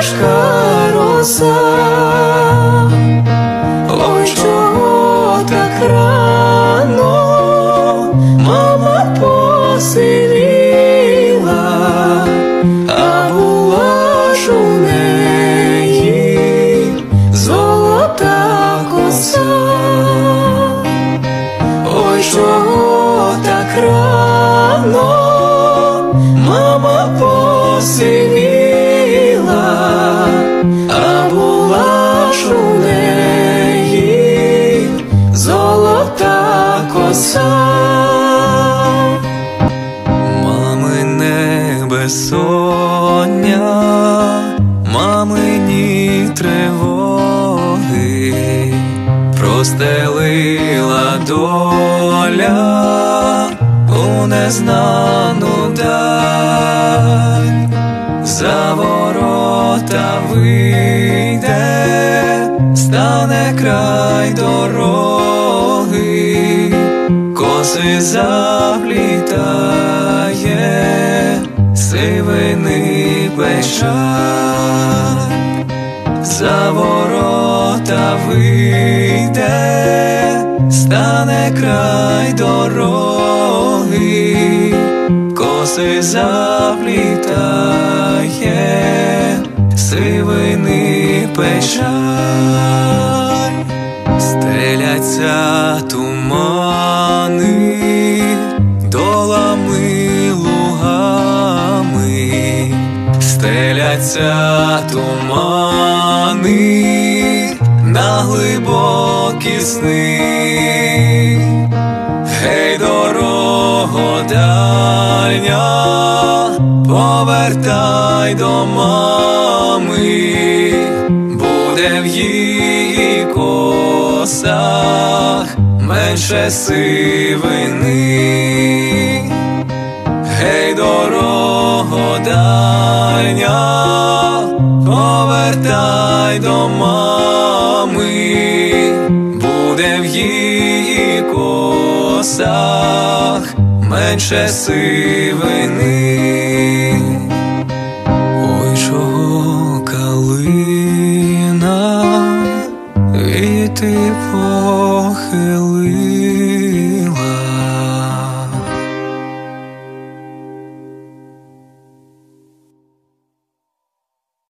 важка роса. Ой, чого так рано мама посивіла, а була ж у неї золота коса. Ой, чого так рано мама посивіла, а була ж у неї золота коса. Мамине безсоння, мамині тривоги простелила доля у незнану даль. За ворота вийде, стане край дороги, коси заплітає, сивини печаль. За ворота вийде, стане край дороги, коси заплітає, сивини печаль. Стеляться тумани долами лугами, стеляться тумани на глибокі сни. Гей, дорого дальня, повертай до мами, буде в її косах менше сивини. Гей, дорого дальня, повертай до мами, буде в її косах менше сивини.